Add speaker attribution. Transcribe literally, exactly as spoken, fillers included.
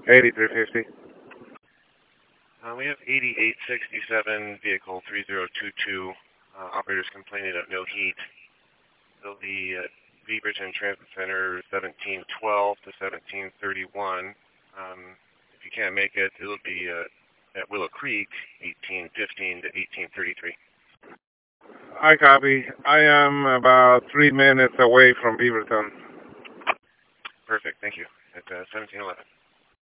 Speaker 1: eighty-three fifty.
Speaker 2: Uh, we have eighty-eight sixty-seven, vehicle three zero two two. Uh, operators complaining of no heat. It'll be at Beaverton Transit Center seventeen twelve to seventeen thirty-one. Um, if you can't make it, it'll be uh, at Willow Creek eighteen fifteen to eighteen thirty-three.
Speaker 1: I copy. I am about three minutes away from Beaverton.
Speaker 2: Perfect, thank you. At uh, seventeen eleven.